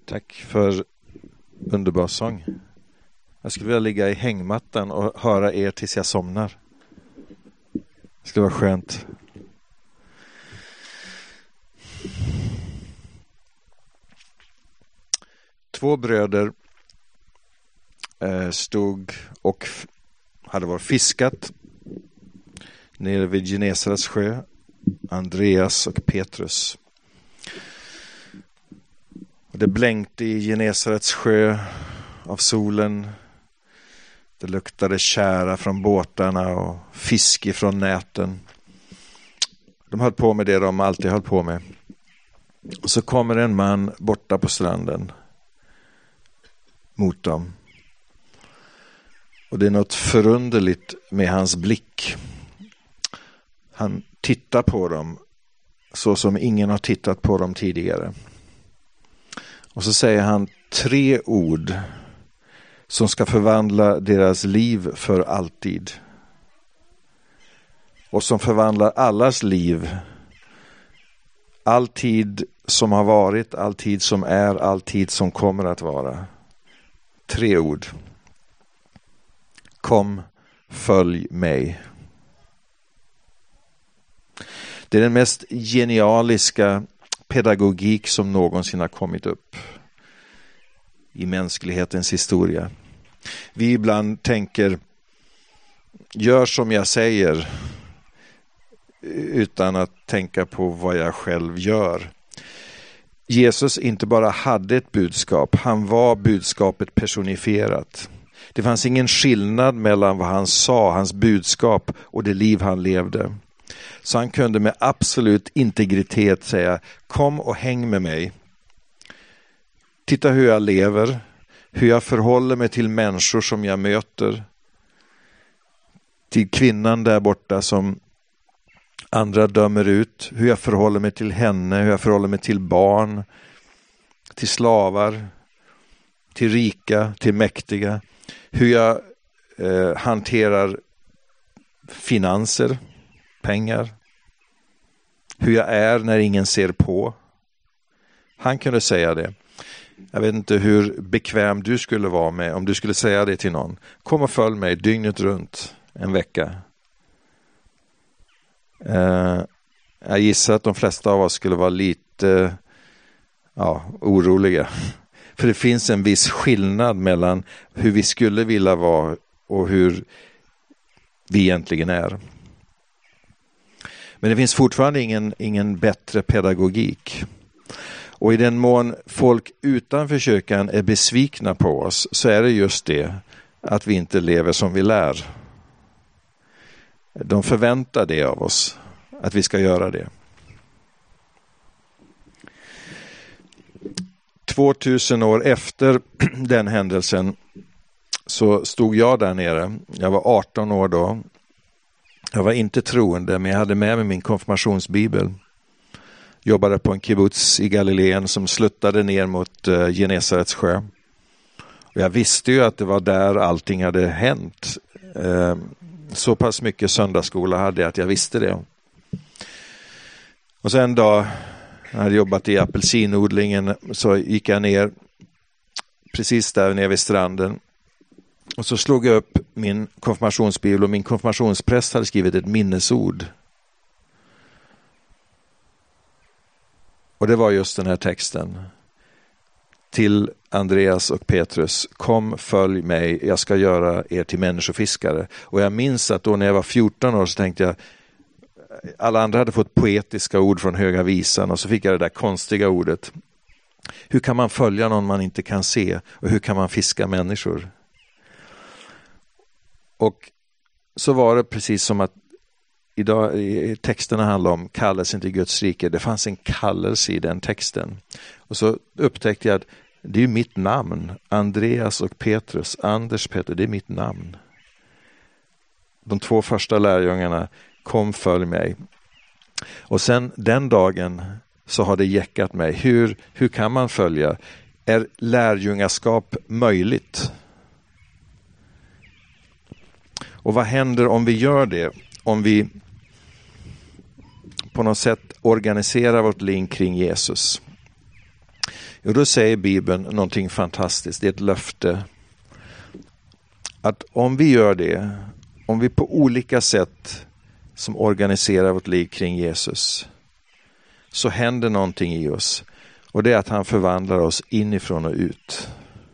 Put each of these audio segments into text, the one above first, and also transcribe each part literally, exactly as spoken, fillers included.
Tack för underbar sång. Jag skulle vilja ligga i hängmattan och höra er tills jag somnar. Det skulle vara skönt. Två bröder eh, stod och f- hade varit fiskat nere vid Genesarets sjö. Andreas och Petrus. Och det blänkte i Genesarets sjö av solen. Det luktade tjära från båtarna och fisk ifrån näten. De höll på med det de alltid höll på med. Och så kommer en man borta på stranden mot dem. Och det är något förunderligt med hans blick. Han tittar på dem så som ingen har tittat på dem tidigare. Och så säger han tre ord som ska förvandla deras liv för alltid. Och som förvandlar allas liv. Alltid som har varit, alltid som är, alltid som kommer att vara. Tre ord. Kom, följ mig. Det är den mest genialiska pedagogik som någonsin har kommit upp i mänsklighetens historia. Vi ibland tänker, gör som jag säger, utan att tänka på vad jag själv gör. Jesus inte bara hade ett budskap, han var budskapet personifierat. Det fanns ingen skillnad mellan vad han sa, hans budskap och det liv han levde. Så han kunde med absolut integritet säga, kom och häng med mig. Titta hur jag lever, hur jag förhåller mig till människor som jag möter. Till kvinnan där borta som andra dömer ut, hur jag förhåller mig till henne, hur jag förhåller mig till barn, till slavar, till rika, till mäktiga. Hur jag eh, hanterar finanser, pengar. Hur jag är när ingen ser på. Han kunde säga det. Jag vet inte hur bekväm du skulle vara med om du skulle säga det till någon. Kom och följ mig dygnet runt en vecka. Uh, jag gissar att de flesta av oss skulle vara lite ja, oroliga. För det finns en viss skillnad mellan hur vi skulle vilja vara och hur vi egentligen är. Men det finns fortfarande ingen, ingen bättre pedagogik. Och i den mån folk utanför kyrkan är besvikna på oss så är det just det att vi inte lever som vi lär. De förväntar det av oss, att vi ska göra det. tvåtusen år efter den händelsen så stod jag där nere. Jag var arton år då. Jag var inte troende, men jag hade med mig min konfirmationsbibel. Jobbade på en kibbutz i Galileen som sluttade ner mot uh, Genesarets sjö. Och jag visste ju att det var där allting hade hänt. Uh, så pass mycket söndagsskola hade jag att jag visste det. Och sen en dag, när jag hade jobbat i apelsinodlingen, så gick jag ner precis där nere vid stranden. Och så slog jag upp min konfirmationsbibel och min konfirmationspräst hade skrivit ett minnesord. Och det var just den här texten. Till Andreas och Petrus, kom följ mig, jag ska göra er till människofiskare. Och jag minns att då när jag var fjorton år så tänkte jag, alla andra hade fått poetiska ord från Höga visan och så fick jag det där konstiga ordet. Hur kan man följa någon man inte kan se och hur kan man fiska människor? Och så var det precis som att idag texterna handlar om kallelsen till Guds rike. Det fanns en kallelse i den texten. Och så upptäckte jag att det är mitt namn. Andreas och Petrus. Anders Peter, det är mitt namn. De två första lärjungarna, kom följ mig. Och sen den dagen så har det jäckat mig. Hur, hur kan man följa? Är lärjungaskap möjligt? Och vad händer om vi gör det? Om vi på något sätt organiserar vårt liv kring Jesus. Och då säger Bibeln någonting fantastiskt. Det är ett löfte. Att om vi gör det, om vi på olika sätt som organiserar vårt liv kring Jesus, så händer någonting i oss. Och det är att han förvandlar oss inifrån och ut.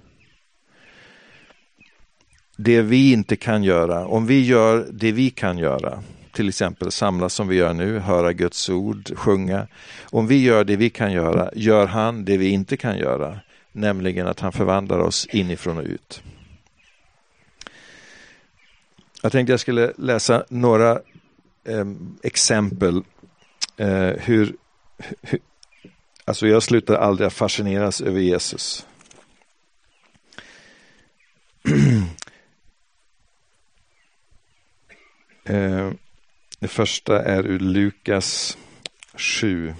Det vi inte kan göra, om vi gör det vi kan göra, till exempel samlas som vi gör nu, höra Guds ord, sjunga. Om vi gör det vi kan göra, gör han det vi inte kan göra, nämligen att han förvandlar oss inifrån och ut. Jag tänkte jag skulle läsa några eh, exempel eh, hur, hur alltså jag slutar aldrig att fascineras över Jesus. eh, det första är ur Lukas sju.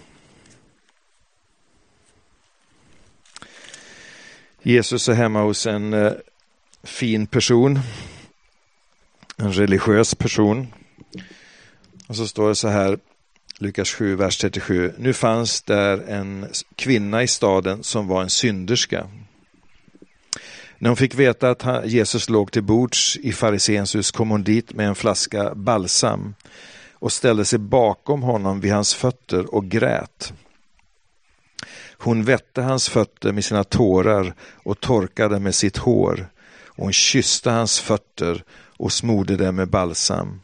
Jesus är hemma hos en eh, fin person. En religiös person. Och så står det så här, Lukas sju, vers trettiosju. Nu fanns där en kvinna i staden som var en synderska. När hon fick veta att Jesus låg till bords i fariséns hus kom hon dit med en flaska balsam och ställde sig bakom honom vid hans fötter och grät. Hon vätte hans fötter med sina tårar och torkade med sitt hår. Och hon kysste hans fötter och smorde dem med balsam.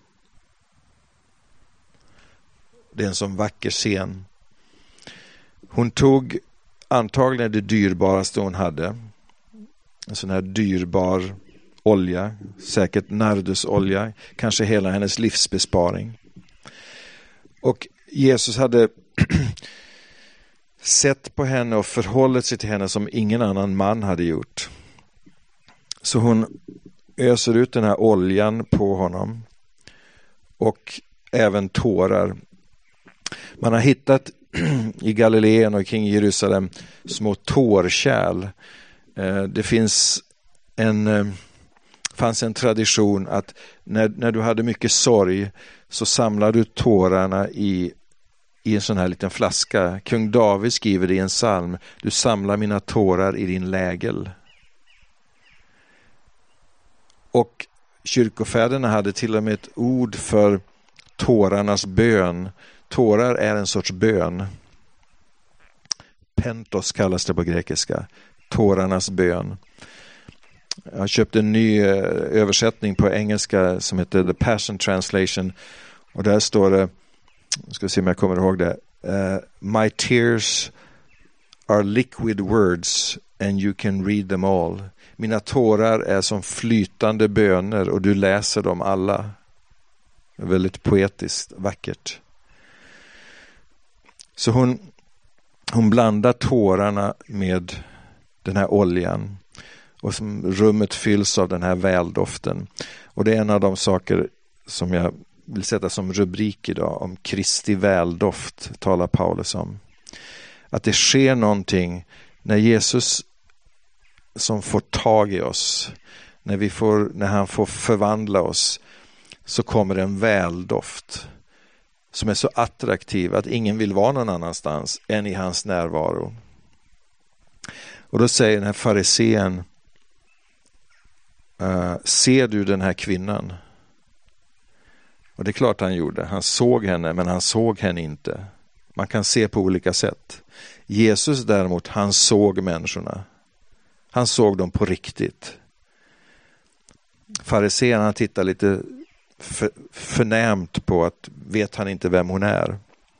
Det är en sån vacker scen. Hon tog antagligen det dyrbaraste hon hade. En sån här dyrbar olja. Säkert nardusolja. Kanske hela hennes livsbesparing. Och Jesus hade sett på henne och förhållit sig till henne som ingen annan man hade gjort. Så hon öser ut den här oljan på honom. Och även tårar. Man har hittat i Galileen och kring Jerusalem små tårkärl. Det finns en, fanns en tradition att när, när du hade mycket sorg så samlade du tårarna i, i en sån här liten flaska. Kung David skriver det i en psalm. Du samlar mina tårar i din lägel. Och kyrkofäderna hade till och med ett ord för tårarnas bön. Tårar är en sorts bön. Pentos kallas det på grekiska. Tårarnas bön. Jag köpte en ny översättning på engelska som heter The Passion Translation. Och där står det, jag ska se om jag kommer ihåg det. Uh, My tears are liquid words and you can read them all. Mina tårar är som flytande böner och du läser dem alla. Väldigt poetiskt, vackert. Så hon, hon blandar tårarna med den här oljan. Och som rummet fylls av den här väldoften. Och det är en av de saker som jag vill sätta som rubrik idag. Om Kristi väldoft talar Paulus om. Att det sker någonting när Jesus som får tag i oss. När, vi får, när han får förvandla oss. Så kommer en väldoft. Som är så attraktiv att ingen vill vara någon annanstans än i hans närvaro. Och då säger den här farisén. Uh, ser du den här kvinnan? Och det är klart han gjorde. Han såg henne men han såg henne inte. Man kan se på olika sätt. Jesus däremot, han såg människorna. Han såg dem på riktigt. Farisén han tittar lite för, förnämt på att vet han inte vem hon är.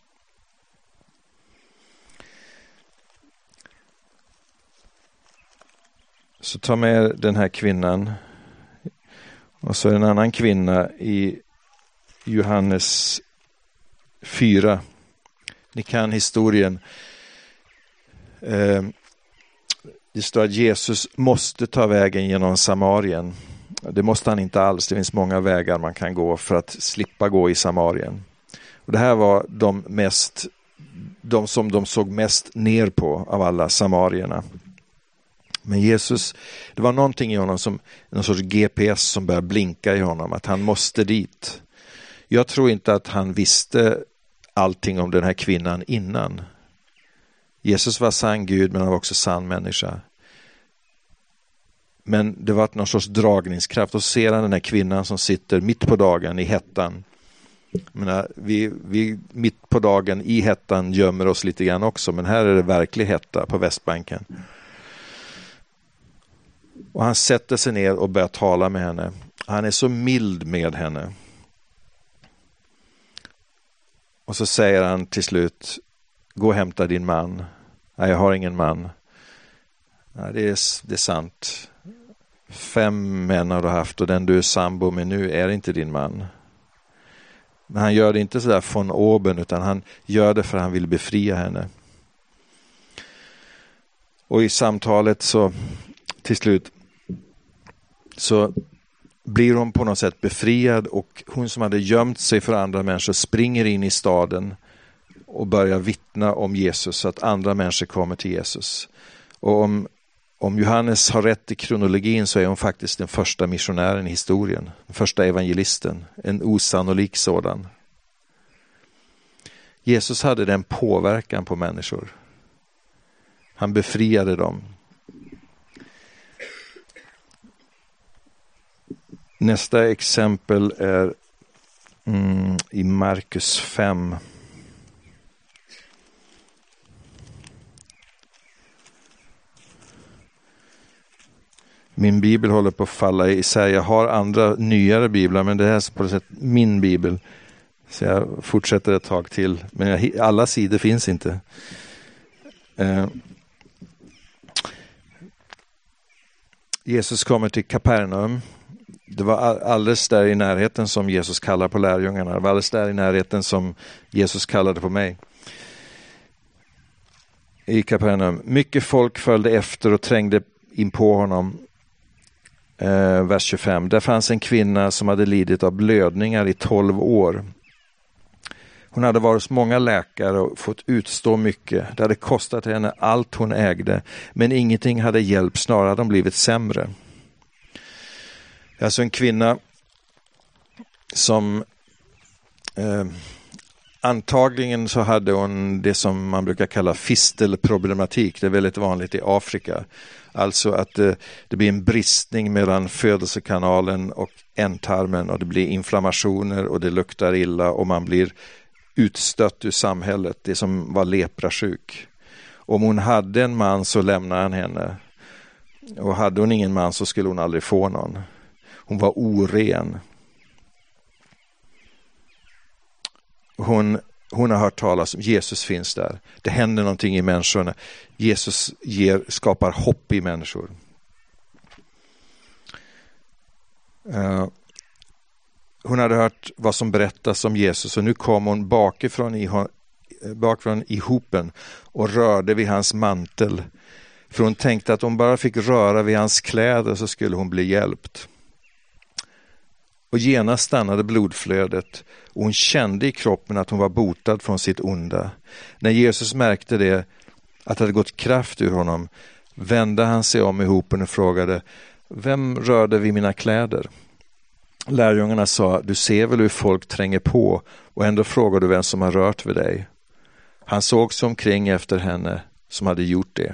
Så ta med den här kvinnan. Och så en annan kvinna i Johannes fyra. Ni kan historien. Eh, det står att Jesus måste ta vägen genom Samarien. Det måste han inte alls. Det finns många vägar man kan gå för att slippa gå i Samarien. Och det här var de mest, de som de såg mest ner på av alla samarierna. Men Jesus, det var någonting i honom som en sorts G P S som började blinka i honom. Att han måste dit. Jag tror inte att han visste allting om den här kvinnan innan. Jesus var sann Gud, men han var också sann människa. Men det var någon sorts dragningskraft. Och så ser han den här kvinnan som sitter mitt på dagen i hettan. menar, vi, vi mitt på dagen i hettan gömmer oss lite grann också, men här är det verklig hetta på Västbanken. Och han sätter sig ner och börjar tala med henne. Han är så mild med henne. Och så säger han till slut: gå och hämta din man. Nej, jag har ingen man. Nej, det är, det är sant. Fem män har du haft och den du är sambo med nu är inte din man. Men han gör det inte så där från oben, utan han gör det för att han vill befria henne. Och i samtalet så till slut så blir hon på något sätt befriad, och hon som hade gömt sig för andra människor springer in i staden och börjar vittna om Jesus så att andra människor kommer till Jesus. Och om, om Johannes har rätt i kronologin så är hon faktiskt den första missionären i historien. Den första evangelisten. En osannolik sådan. Jesus hade den påverkan på människor. Han befriade dem. Nästa exempel är mm, i Markus fem. Min bibel håller på att falla isär. Jag har andra nyare biblar, men det här är på något sätt min bibel. Så jag fortsätter ett tag till. Men jag, alla sidor finns inte. Eh. Jesus kommer till Kapernaum. Det var alldeles där i närheten som Jesus kallar på lärjungarna. Det var alldeles där i närheten som Jesus kallade på mig. I Kapernaum. Mycket folk följde efter och trängde in på honom. Eh, vers tjugofem. Där fanns en kvinna som hade lidit av blödningar i tolv år. Hon hade varit hos många läkare och fått utstå mycket. Det hade kostat henne allt hon ägde. Men ingenting hade hjälpt, snarare hade de blivit sämre. Alltså en kvinna som eh, antagligen så hade hon det som man brukar kalla fistelproblematik. Det är väldigt vanligt i Afrika. Alltså att eh, det blir en bristning mellan födelsekanalen och ändtarmen, och det blir inflammationer och det luktar illa och man blir utstött ur samhället. Det som var leprasjuk. Om hon hade en man så lämnade han henne. Och hade hon ingen man så skulle hon aldrig få någon. Hon var oren. Hon, hon har hört talas om Jesus finns där. Det händer någonting i människorna. Jesus ger, skapar hopp i människor. Uh, hon hade hört vad som berättas om Jesus, och nu kom hon bakifrån i, bakifrån i hopen och rörde vid hans mantel. För hon tänkte att om bara fick röra vid hans kläder så skulle hon bli hjälpt. Och genast stannade blodflödet, och hon kände i kroppen att hon var botad från sitt onda. När Jesus märkte det, att det hade gått kraft ur honom, vände han sig om i hopen och frågade: vem rörde vid mina kläder? Lärjungarna sa: du ser väl hur folk tränger på, och ändå frågar du vem som har rört vid dig. Han såg sig omkring efter henne som hade gjort det.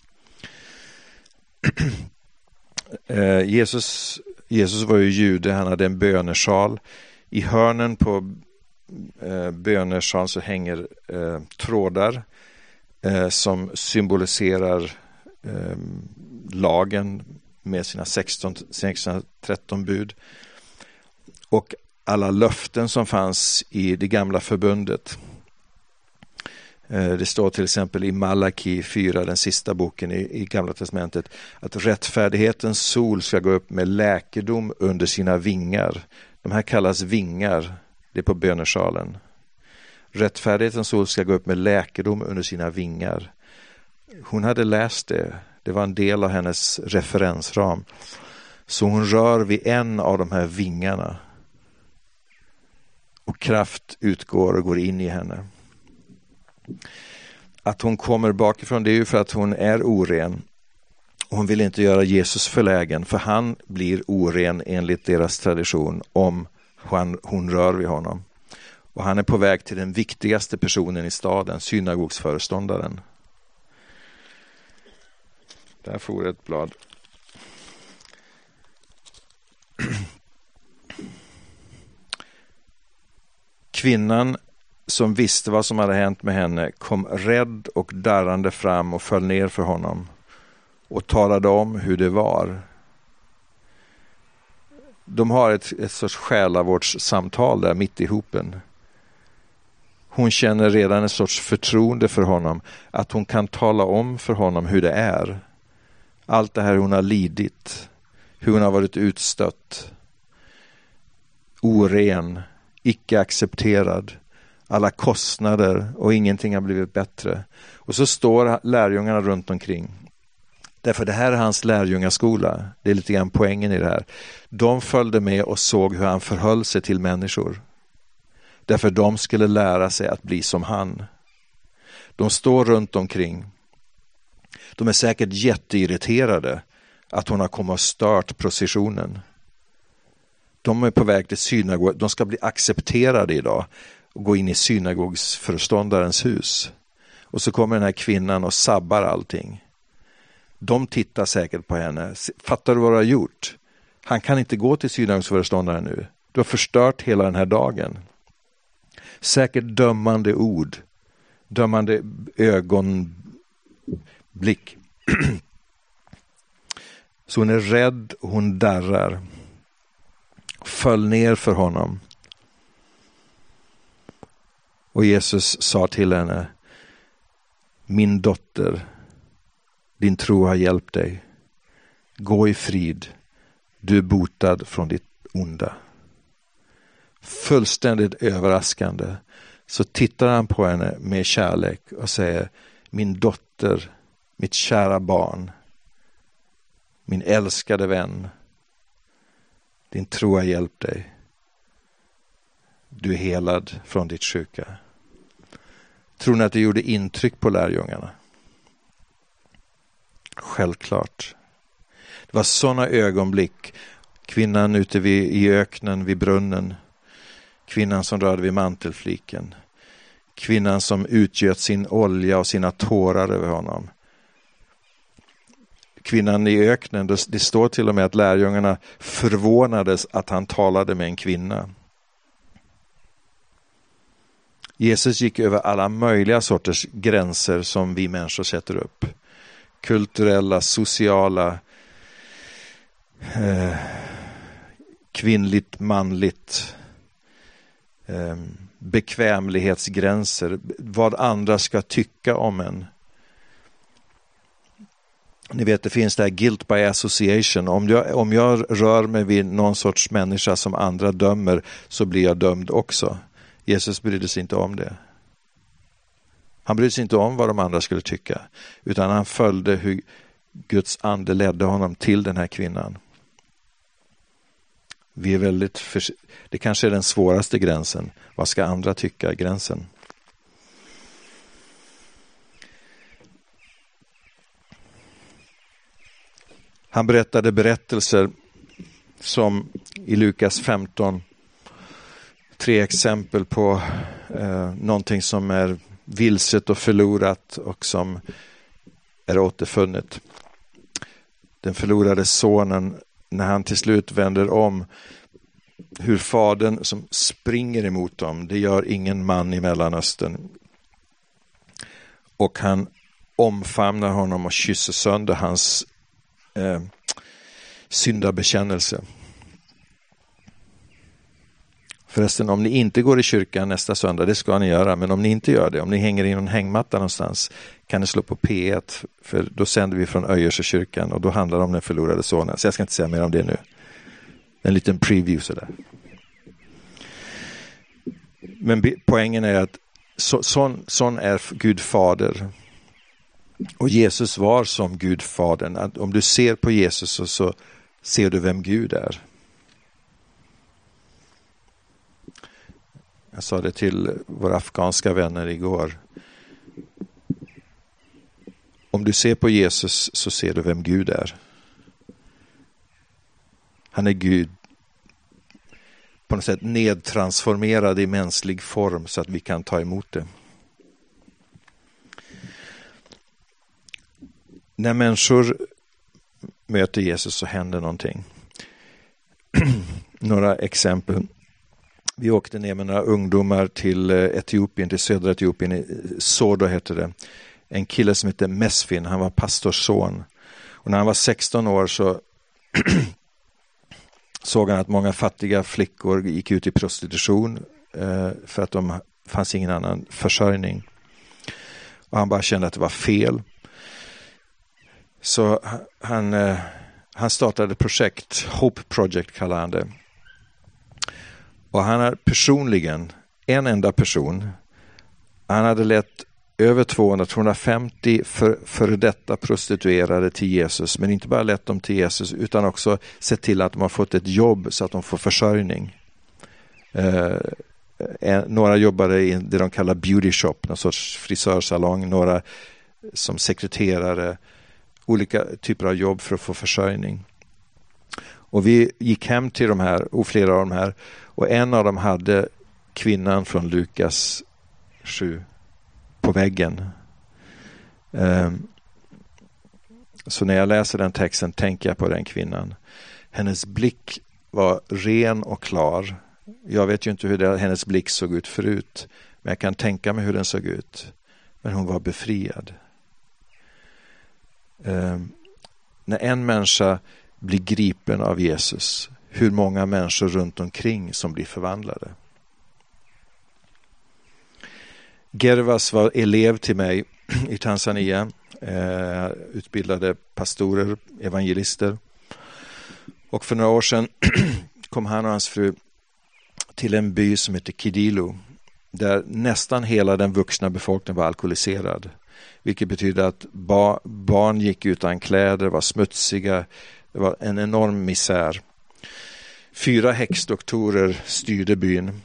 eh, Jesus, Jesus var ju jude, han hade en bönesal. I hörnen på eh, bönesalen så hänger eh, trådar eh, som symboliserar eh, lagen med sina sexton, sexton, tretton bud. Och alla löften som fanns i det gamla förbundet. Det står till exempel i Malaki fyra, den sista boken i, i Gamla testamentet, att rättfärdighetens sol ska gå upp med läkedom under sina vingar. De här kallas vingar, det är på bönesalen. Rättfärdighetens sol ska gå upp med läkedom under sina vingar. Hon hade läst det, det var en del av hennes referensram. Så hon rör vid en av de här vingarna. Och kraft utgår och går in i henne. Att hon kommer bakifrån, det är ju för att hon är oren. Hon vill inte göra Jesus förlägen, för han blir oren enligt deras tradition om hon, hon rör vid honom. Och han är på väg till den viktigaste personen i staden, synagogsföreståndaren. Där får ett blad. Kvinnan som visste vad som hade hänt med henne kom rädd och darrande fram och föll ner för honom och talade om hur det var. De har ett, ett sorts själavårdssamtal där mitt i hopen. Hon känner redan en sorts förtroende för honom, att hon kan tala om för honom hur det är. Allt det här hon har lidit, hur hon har varit utstött, oren, icke accepterad, alla kostnader och ingenting har blivit bättre. Och så står lärjungarna runt omkring. Därför det här är hans lärjungaskola. Det är lite grann poängen i det här. De följde med och såg hur han förhöll sig till människor. Därför de skulle lära sig att bli som han. De står runt omkring. De är säkert jätteirriterade att hon har kommit och stört processionen. De är på väg till synagog. De ska bli accepterade idag och gå in i synagogsföreståndarens hus. Och så kommer den här kvinnan och sabbar allting. De tittar säkert på henne. Fattar du vad du har gjort? Han kan inte gå till synagogsföreståndaren nu. Du har förstört hela den här dagen. Säkert dömande ord. Dömande ögonblick. Så hon är rädd och hon darrar. Föll ner för honom. Och Jesus sa till henne: min dotter, din tro har hjälpt dig. Gå i frid. Du är botad från ditt onda. Fullständigt överraskande så tittar han på henne med kärlek och säger: min dotter, mitt kära barn, min älskade vän, din tro har hjälpt dig. Du är helad från ditt sjuka. Tror ni att det gjorde intryck på lärjungarna? Självklart. Det var sådana ögonblick. Kvinnan ute vid, i öknen vid brunnen. Kvinnan som rörde vid mantelfliken. Kvinnan som utgöt sin olja och sina tårar över honom. Kvinnan i öknen, det står till och med att lärjungarna förvånades att han talade med en kvinna. Jesus gick över alla möjliga sorters gränser som vi människor sätter upp. Kulturella, sociala, eh, kvinnligt, manligt, eh, bekvämlighetsgränser, vad andra ska tycka om en. Ni vet, det finns det här guilt by association. Om jag, om jag rör mig vid någon sorts människa som andra dömer, så blir jag dömd också. Jesus brydde sig inte om det. Han brydde sig inte om vad de andra skulle tycka, utan han följde hur Guds ande ledde honom till den här kvinnan. Vi är väldigt förs- det kanske är den svåraste gränsen. Vad ska andra tycka? Gränsen. Han berättade berättelser som i Lukas femton, tre exempel på eh, någonting som är vilset och förlorat och som är återfunnet. Den förlorade sonen, när han till slut vänder om, hur fadern som springer emot dem, det gör ingen man i Mellanöstern. Och han omfamnar honom och kysser sönder hans eh, syndabekännelse. Förresten, om ni inte går i kyrkan nästa söndag, det ska ni göra, men om ni inte gör det, om ni hänger i någon hängmatta någonstans, kan ni slå på P ett, för då sänder vi från Öjerse kyrkan och då handlar det om den förlorade sonen. Så jag ska inte säga mer om det nu. En liten preview sådär. Men poängen är att så, sån, sån är Gud fader. Och Jesus var som Gud fadern. Att om du ser på Jesus så, så ser du vem Gud är. Jag sa det till våra afghanska vänner igår. Om du ser på Jesus så ser du vem Gud är. Han är Gud på något sätt nedtransformerad i mänsklig form så att vi kan ta emot det. När människor möter Jesus så händer någonting. Några exempel. Vi åkte ner med några ungdomar till Etiopien, till södra Etiopien, Sodo hette det. En kille som hette Mesfin, han var pastors son. Och när han var sexton år så såg han att många fattiga flickor gick ut i prostitution eh, för att de fanns ingen annan försörjning. Och han bara kände att det var fel. Så han, eh, han startade ett projekt, Hope Project kallar han det. Och han har personligen, en enda person, han hade lett över tvåhundra till tvåhundrafemtio för, för detta prostituerade till Jesus. Men inte bara lett dem till Jesus utan också sett till att de har fått ett jobb så att de får försörjning. Eh, en, några jobbade i det de kallar beauty shop, någon sorts frisörsalong. Några som sekreterare, olika typer av jobb för att få försörjning. Och vi gick hem till de här, och flera av de här. Och en av dem hade kvinnan från Lukas sju på väggen. Um, så när jag läser den texten tänker jag på den kvinnan. Hennes blick var ren och klar. Jag vet ju inte hur det, hennes blick såg ut förut. Men jag kan tänka mig hur den såg ut. Men hon var befriad. Um, när en människa blir gripen av Jesus, hur många människor runt omkring som blir förvandlade. Gervas var elev till mig i Tanzania, eh, utbildade pastorer, evangelister. Och för några år sedan kom han och hans fru till en by som heter Kidilo, där nästan hela den vuxna befolkningen var alkoholiserad. Vilket betyder att ba- barn gick utan kläder, var smutsiga, det var en enorm misär. Fyra häxdoktorer styrde byn.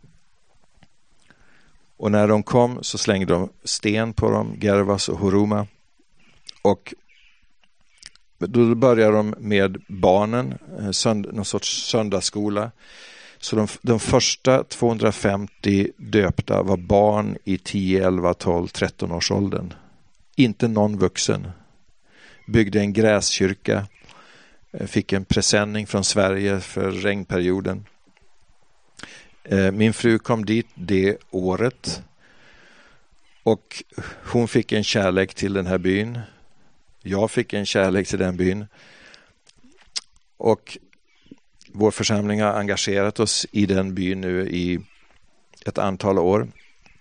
Och när de kom så slängde de sten på dem, Gervas och Huruma. Och då började de med barnen, sönd- någon sorts söndagsskola. Så de, de första tvåhundrafemtio döpta var barn i tio, elva, tolv, tretton års åldern. Inte någon vuxen. Byggde en gräskyrka. Fick en presenning från Sverige för regnperioden. Min fru kom dit det året. Och hon fick en kärlek till den här byn. Jag fick en kärlek till den byn. Och vår församling har engagerat oss i den byn nu i ett antal år.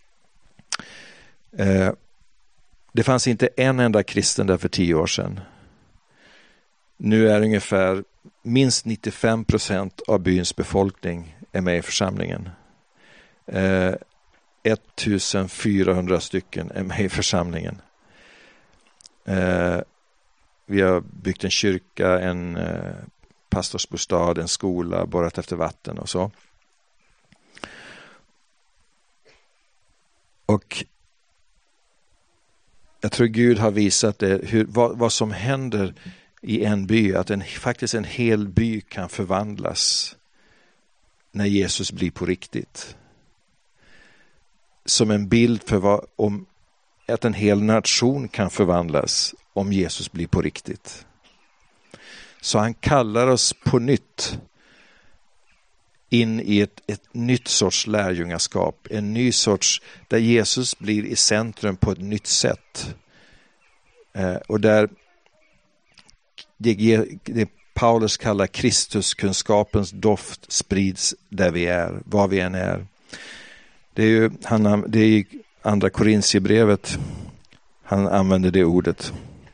Det fanns inte en enda kristen där för tio år sedan. Nu är ungefär minst nittiofem procent av byns befolkning är med i församlingen. Eh, fjortonhundra stycken är med i församlingen. Eh, vi har byggt en kyrka, en eh, pastorsbostad, en skola, borrat efter vatten och så. Och jag tror Gud har visat det, hur, vad, vad som händer i en by, att en, faktiskt en hel by kan förvandlas när Jesus blir på riktigt. Som en bild för vad, om att en hel nation kan förvandlas om Jesus blir på riktigt. Så han kallar oss på nytt in i ett, ett nytt sorts lärjungaskap. En ny sorts, där Jesus blir i centrum på ett nytt sätt. Eh, och där det, det Paulus kallar Kristuskunskapens doft sprids där vi är, var vi än är. Det är ju han, det är i andra Korintierbrevet han använder det ordet.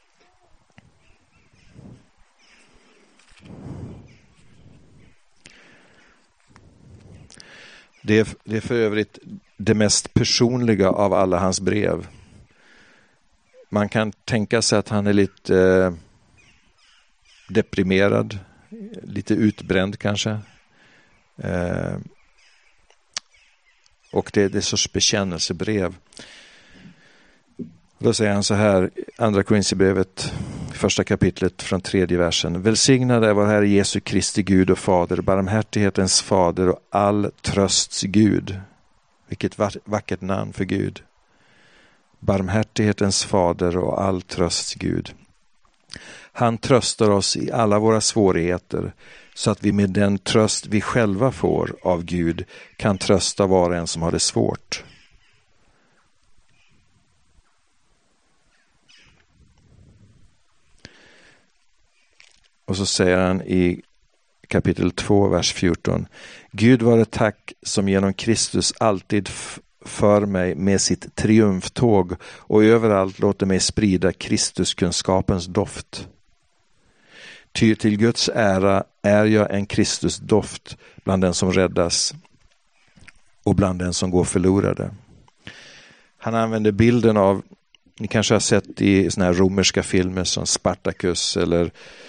Det är, det är för övrigt det mest personliga av alla hans brev. Man kan tänka sig att han är lite eh, deprimerad, lite utbränd kanske. Eh, och det är det sorts bekännelsebrev. Då säger han så här, andra Korintierbrevet, första kapitlet från tredje versen. Välsignad är vår Herre Jesu Kristi Gud och Fader, barmhärtighetens Fader och all trösts Gud. Vilket vackert namn för Gud. Barmhärtighetens Fader och all trösts Gud. Han tröstar oss i alla våra svårigheter så att vi med den tröst vi själva får av Gud kan trösta var och en som har det svårt. Och så säger han i kapitel två, vers fjorton. Gud vare tack som genom Kristus alltid f- för mig med sitt triumftåg och överallt låter mig sprida Kristuskunskapens doft. Ty till Guds ära är jag en Kristusdoft bland den som räddas och bland den som går förlorade. Han använder bilden av, ni kanske har sett i såna här romerska filmer som Spartacus eller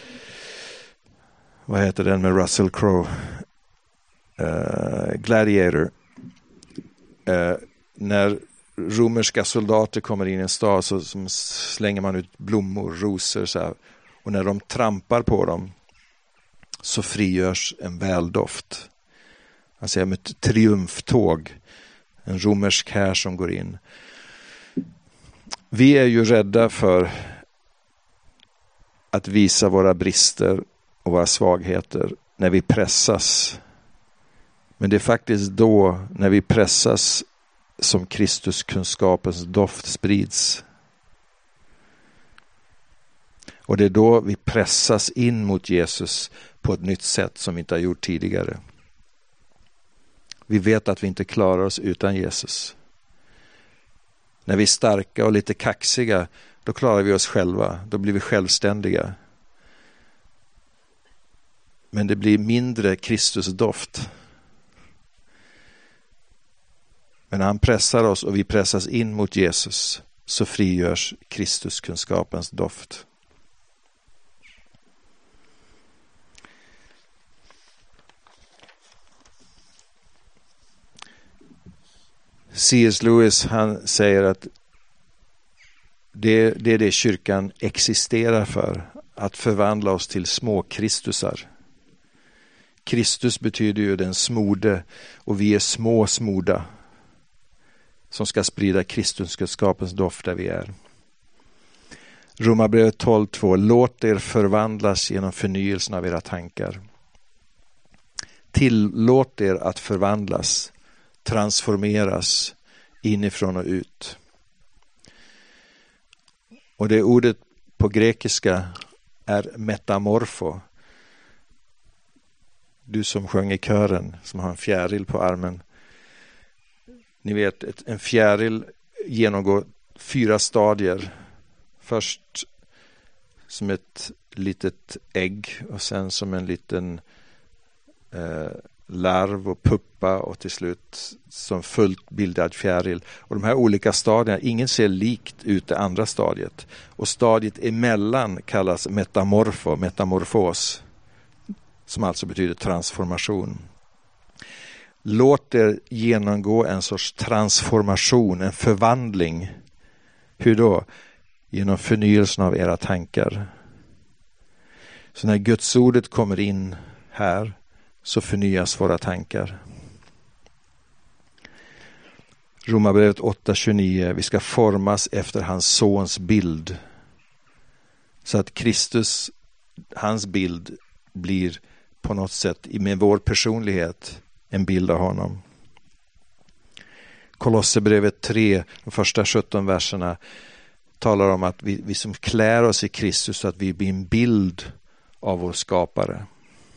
vad heter den med Russell Crowe? Uh, Gladiator. Uh, när romerska soldater kommer in i en stad så som slänger man ut blommor, rosor så här. Och när de trampar på dem så frigörs en väldoft. Han säger med ett triumftåg. En romersk här som går in. Vi är ju rädda för att visa våra brister och våra svagheter när vi pressas. Men det är faktiskt då när vi pressas som Kristuskunskapens doft sprids. Och det är då vi pressas in mot Jesus på ett nytt sätt som vi inte har gjort tidigare. Vi vet att vi inte klarar oss utan Jesus. När vi är starka och lite kaxiga, då klarar vi oss själva. Då blir vi självständiga. Men det blir mindre Kristusdoft. Men när han pressar oss och vi pressas in mot Jesus så frigörs Kristuskunskapens doft. C S Lewis han säger att det, det är det kyrkan existerar för. Att förvandla oss till små Kristusar. Kristus betyder ju den smorde och vi är små smorda som ska sprida Kristuskunskapens doft där vi är. Romarbrevet tolv två. Låt er förvandlas genom förnyelsen av era tankar. Tillåt er att förvandlas, transformeras inifrån och ut. Och det ordet på grekiska är metamorfo. Du som sjöng i kören, som har en fjäril på armen. Ni vet, ett, en fjäril genomgår fyra stadier. Först som ett litet ägg och sen som en liten eh, larv och puppa och till slut som fullt bildad fjäril. Och de här olika stadierna, ingen ser likt ut det andra stadiet. Och stadiet emellan kallas metamorfo, metamorfos, som alltså betyder transformation. Låt er genomgå en sorts transformation, en förvandling. Hur då? Genom förnyelsen av era tankar. Så när Guds ordet kommer in här så förnyas våra tankar. Romarbrevet åtta tjugonio. Vi ska formas efter hans sons bild. Så att Kristus, hans bild blir på något sätt med vår personlighet en bild av honom. Kolosserbrevet tre, de första sjutton verserna talar om att vi, vi som klär oss i Kristus så att vi blir en bild av vår skapare.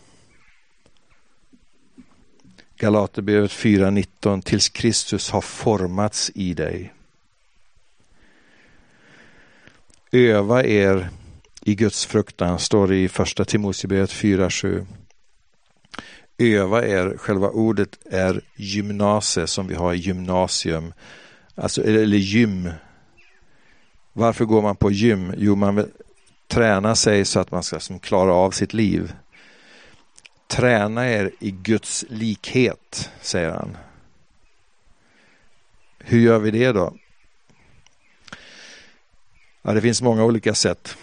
Galaterbrevet fyra nitton. Tills Kristus har formats i dig. Öva er i Guds fruktan, står det i första Timoteusbrevet fyra sju. Öva er, själva ordet är gymnasie som vi har i gymnasium. Alltså, eller gym. Varför går man på gym? Jo, man vill träna sig så att man ska som, klara av sitt liv. Träna er i Guds likhet, säger han. Hur gör vi det då? Ja, det finns många olika sätt.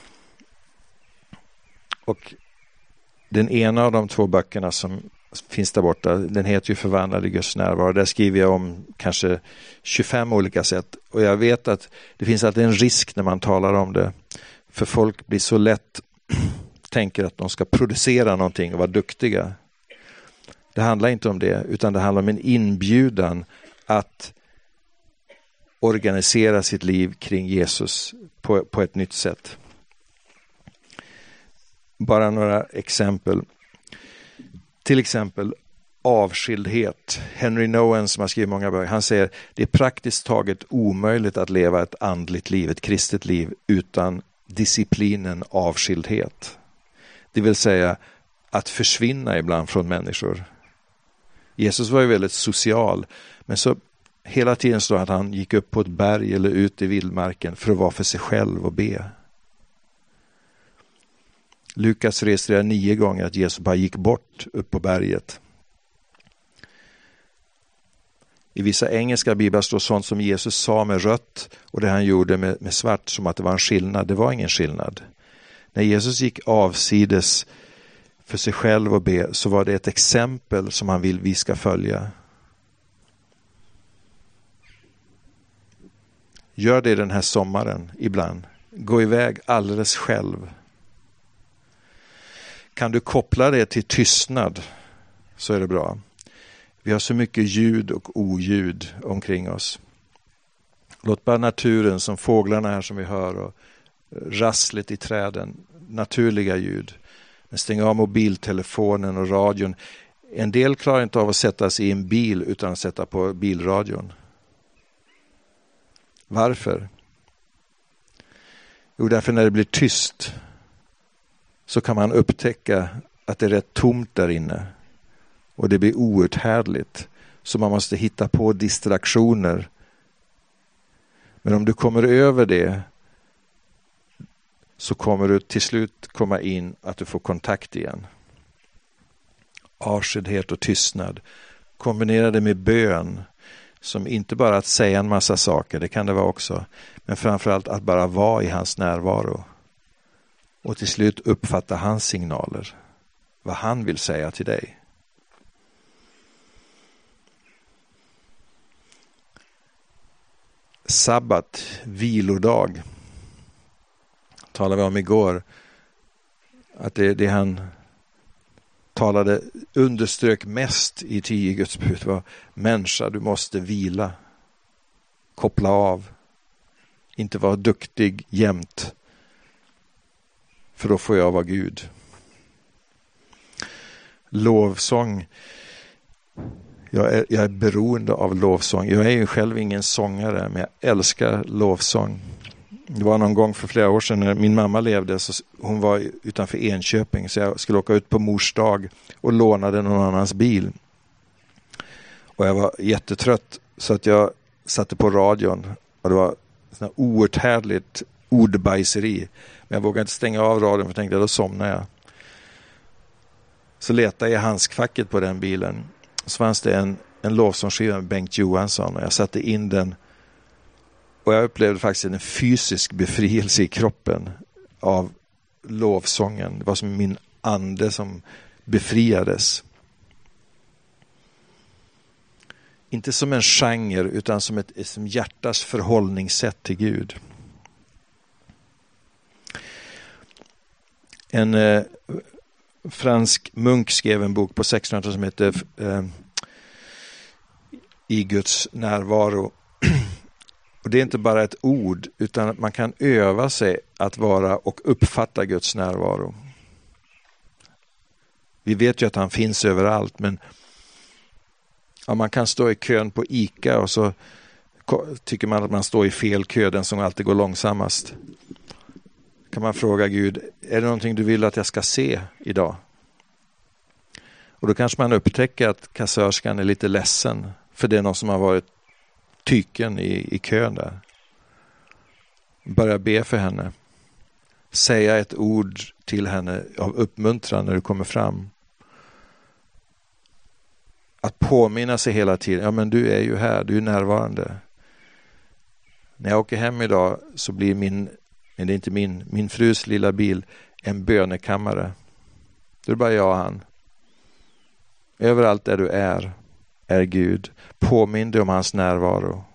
Och den ena av de två böckerna som finns där borta, den heter ju Förvandlad i Guds närvaro. Där skriver jag om kanske tjugofem olika sätt. Och jag vet att det finns alltid en risk när man talar om det. För folk blir så lätt tänker att de ska producera någonting och vara duktiga. Det handlar inte om det, utan det handlar om en inbjudan att organisera sitt liv kring Jesus på, på ett nytt sätt. Bara några exempel. Till exempel avskildhet. Henry Nouwen, som har skrivit många böcker, han säger det är praktiskt taget omöjligt att leva ett andligt liv, ett kristet liv, utan disciplinen avskildhet. Det vill säga att försvinna ibland från människor. Jesus var ju väldigt social, men så hela tiden står att han gick upp på ett berg eller ut i vildmarken för att vara för sig själv och be. Lukas registrerar nio gånger att Jesus bara gick bort upp på berget. I vissa engelska biblar står sånt som Jesus sa med rött och det han gjorde med, med svart som att det var en skillnad. Det var ingen skillnad. När Jesus gick avsides för sig själv och be, så var det ett exempel som han vill vi ska följa. Gör det den här sommaren ibland. Gå iväg alldeles själv. Kan du koppla det till tystnad, så är det bra. Vi har så mycket ljud och oljud omkring oss. Låt bara naturen, som fåglarna här som vi hör, och rasslet i träden, naturliga ljud. Men stäng av mobiltelefonen och radion. En del klarar inte av att sätta sig i en bil utan att sätta på bilradion. Varför? Jo, därför när det blir tyst så kan man upptäcka att det är rätt tomt där inne. Och det blir outhärdligt. Så man måste hitta på distraktioner. Men om du kommer över det, så kommer du till slut komma in att du får kontakt igen. Avskildhet och tystnad. Kombinera det med bön. Som inte bara att säga en massa saker, det kan det vara också. Men framförallt att bara vara i hans närvaro. Och till slut uppfatta hans signaler. Vad han vill säga till dig. Sabbat, vilodag. Talade vi om igår. Att det, det han talade, underströk mest i tio Guds bud var: människa, du måste vila. Koppla av. Inte vara duktig jämt. För då får jag vara Gud. Lovsång. Jag är, jag är beroende av lovsång. Jag är ju själv ingen sångare, men jag älskar lovsång. Det var någon gång för flera år sedan när min mamma levde, så hon var utanför Enköping, så jag skulle åka ut på mors dag och lånade någon annans bil. Och jag var jättetrött, så att jag satte på radion och det var sån här outhärdligt ordbajseri. Men jag vågade inte stänga av radion för jag tänkte, då somnar jag. Så letade jag i handskfacket på den bilen. Så fanns det en, en lovsångsskiva med Bengt Johansson och jag satte in den. Och jag upplevde faktiskt en fysisk befrielse i kroppen av lovsången. Det var som min ande som befriades. Inte som en genre utan som ett som hjärtas förhållningssätt till Gud. En eh, fransk munk skrev en bok på sextonhundratalet som heter eh, I Guds närvaro. Och det är inte bara ett ord, utan man kan öva sig att vara och uppfatta Guds närvaro. Vi vet ju att han finns överallt, men ja, man kan stå i kön på ICA och så tycker man att man står i fel kö, den som alltid går långsammast. Kan man fråga Gud, är det någonting du vill att jag ska se idag? Och då kanske man upptäcker att kassörskan är lite ledsen, för det är någon som har varit tyken i, i kön där. Börja be för henne. Säga ett ord till henne av uppmuntran när du kommer fram. Att påminna sig hela tiden. Ja, men du är ju här, du är närvarande. När jag åker hem idag så blir min, men det är inte min, min frus lilla bil en bönekammare. Det är bara jag och han. Överallt där du är, är Gud. Påminn dig om hans närvaro.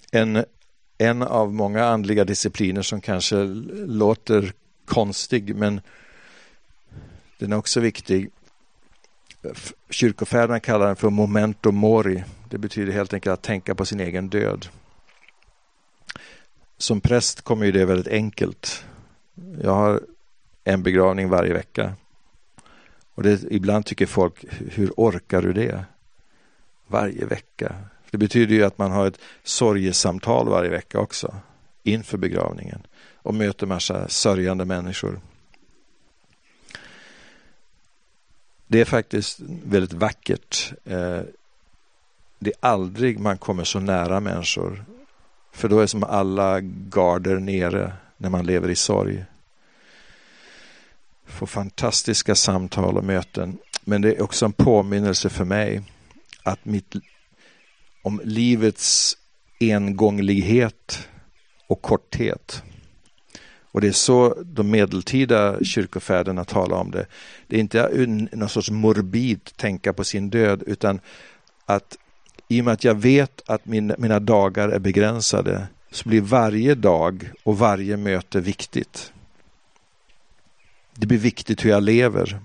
En, en av många andliga discipliner som kanske låter konstig, men den är också viktig. Kyrkofäderna kallar den för memento mori. Det betyder helt enkelt att tänka på sin egen död. Som präst kommer ju det väldigt enkelt. Jag har en begravning varje vecka. Och det, ibland tycker folk, hur orkar du det? Varje vecka. Det betyder ju att man har ett sorgesamtal varje vecka också. Inför begravningen. Och möter massa sörjande människor. Det är faktiskt väldigt vackert. Det är aldrig man kommer så nära människor. För då är som alla garder nere när man lever i sorg. Får fantastiska samtal och möten. Men det är också en påminnelse för mig att mitt, om livets engånglighet och korthet. Och det är så de medeltida kyrkofäderna talar om det. Det är inte någon sorts morbid tänka på sin död, utan att i och med att jag vet att min, mina dagar är begränsade, så blir varje dag och varje möte viktigt. Det blir viktigt hur jag lever.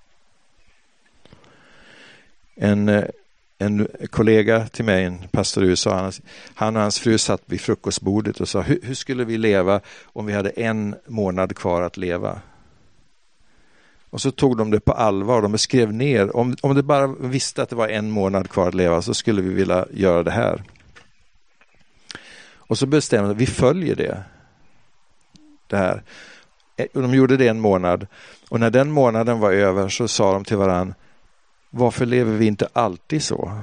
En, en kollega till mig, en pastor i U S A, han, han och hans fru satt vid frukostbordet och sa, hur, hur skulle vi leva om vi hade en månad kvar att leva? Och så tog de det på allvar. De skrev ner, om, om det bara visste att det var en månad kvar att leva, så skulle vi vilja göra det här. Och så bestämde de, vi följer det. Det här. De gjorde det en månad. Och när den månaden var över så sa de till varann, varför lever vi inte alltid så?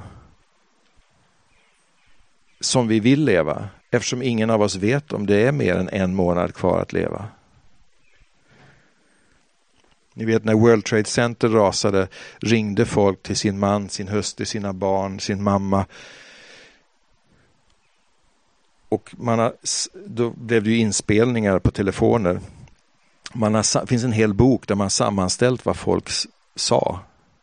Som vi vill leva. Eftersom ingen av oss vet om det är mer än en månad kvar att leva. Ni vet, när World Trade Center rasade, ringde folk till sin man, sin hustru, sina barn, sin mamma. Och man har, då blev det ju inspelningar på telefoner. Man har, det finns en hel bok där man sammanställt vad folk sa.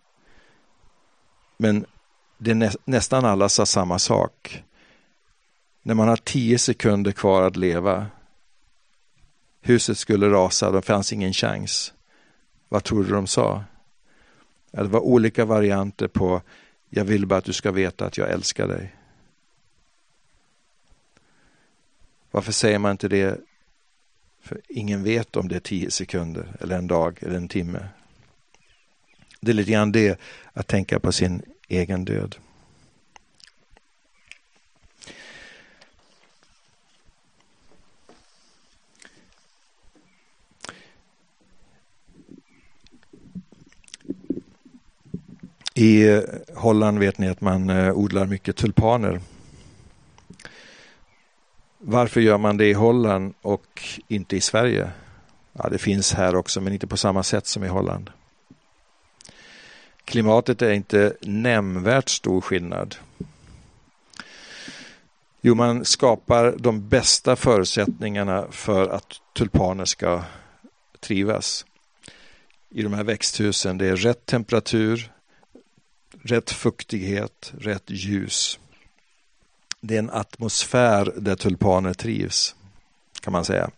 Men det nä, nästan alla sa samma sak. När man har tio sekunder kvar att leva, huset skulle rasa, det fanns ingen chans. Vad tror du de sa? Det var olika varianter på, jag vill bara att du ska veta att jag älskar dig. Varför säger man inte det? För ingen vet om det är tio sekunder eller en dag eller en timme. Det är lite grann det, att tänka på sin egen död. I Holland vet ni att man odlar mycket tulpaner. Varför gör man det i Holland och inte i Sverige? Ja, det finns här också, men inte på samma sätt som i Holland. Klimatet är inte nämnvärt stor skillnad. Jo, man skapar de bästa förutsättningarna för att tulpaner ska trivas. I de här växthusen, det är rätt temperatur, rätt fuktighet, rätt ljus. Det är en atmosfär där tulpaner trivs, kan man säga.